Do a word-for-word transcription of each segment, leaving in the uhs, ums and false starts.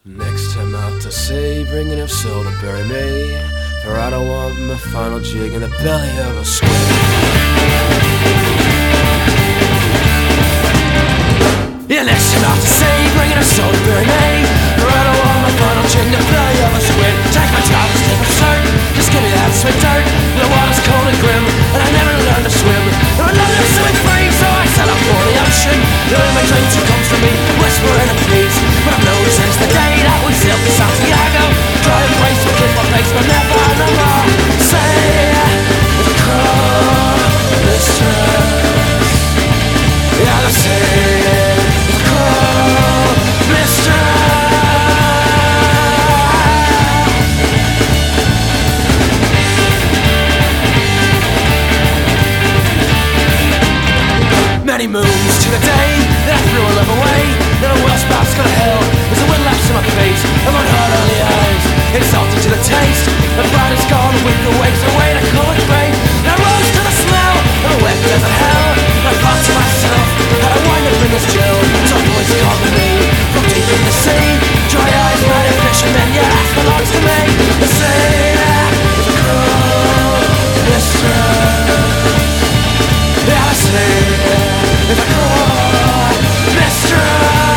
Next time out to sea, bring enough soul to bury me, for I don't want my final jig in the belly of a squid. Yeah, next time out to sea, bring enough soul to bury me, for I don't want my final jig in the belly of a squid. Take my time, just take my shirt, just give me that sweet dirt. The water's cold and grim, and I never learned to swim. And I love to swim free, so I set up for the ocean. Knowing my dreams who comes to me, whispering a peace. But I've known since the day that we sailed to Santiago, try and place will kiss my face, but never no more. Say, the crow, mistress. Yeah, I say, the crow, mistress. Many moons to the day that I threw a love away. Then a Welsh bath's got a hell. There's a wind laps in my face, and my heart only eyes. It's salty to the taste. The pride is gone with the waves away to call it great. And I rose to the smell of a wet desert hell. And I thought to myself, how I wind up in this jail. Some voice calling me from deep in the sea. Dry eyes, mighty fishermen, yeah, that belongs to me. The sea, the crow, mistress. Yeah, I say, the crow, mistress.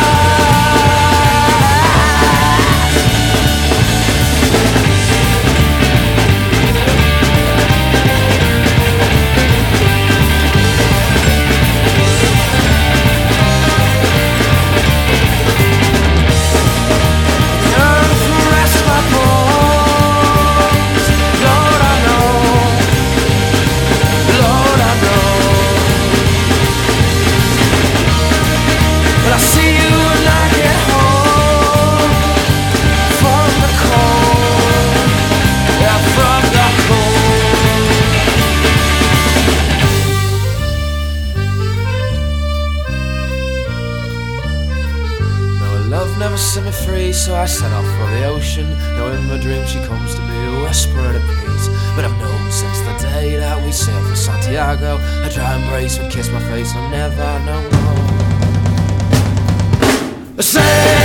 Love never set me free, so I set off for the ocean. Now in my dream she comes to me, a whisper at peace. But I've known since the day that we sailed for Santiago, a dry embrace would kiss my face, I'll never know more. Say